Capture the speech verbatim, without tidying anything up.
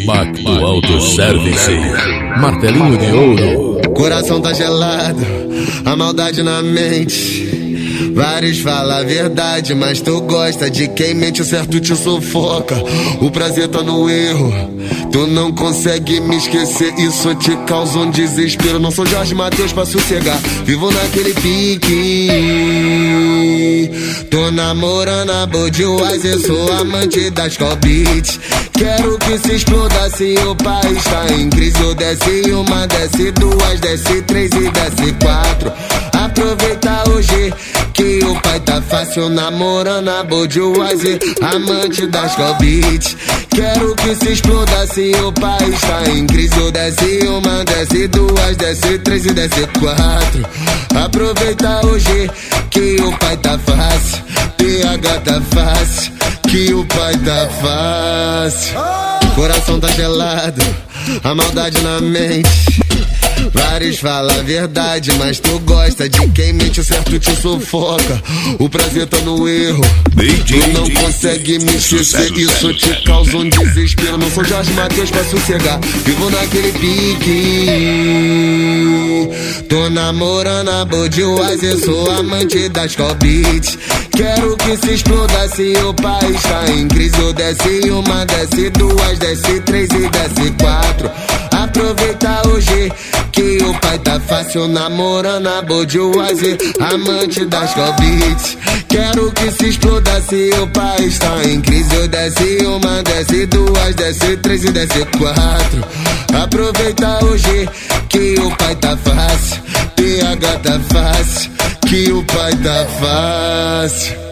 Impacto Autoservice, martelinho de ouro. Coração tá gelado, a maldade na mente. Vários falam a verdade, mas tu gosta de quem mente, o certo te sufoca. O prazer tá no erro, tu não consegue me esquecer, isso te causa um desespero. Não sou Jorge Mateus pra sossegar, vivo naquele pique. Tô namorando a Budweiser, sou amante das Beats. Quero que se exploda se o país tá em crise. Eu desce uma, desce duas, desce três e desce quatro. Aproveita hoje que o pai tá fácil, namorando a Budweiser, amante das Beats. Quero que se exploda se o país tá em crise. Eu desce uma, desce duas, desce três e desce quatro. Aproveita hoje que o pai tá fácil, P H tá fácil, que o pai tá fácil. Coração tá gelado, a maldade na mente. Vários falam a verdade, mas tu gosta de quem mente, o certo te sufoca. O prazer tá no erro, tu não consegue me esquecer, isso te causa um desespero. Não sou Jorge Mateus pra sossegar, vivo naquele pique. Tô namorando a Budweiser, sou amante das Beats. Quero que se exploda se o país tá em crise. Eu desce uma, desce duas, desce três e desce quatro. Aproveita hoje que o pai tá fácil, namorando a Budweiser, amante das Beats. Quero que se exploda se o país tá em crise. Eu desce uma, desce duas, desce três e desce quatro. Aproveita hoje que o pai tá fácil, P H tá fácil, que o pai tá fácil.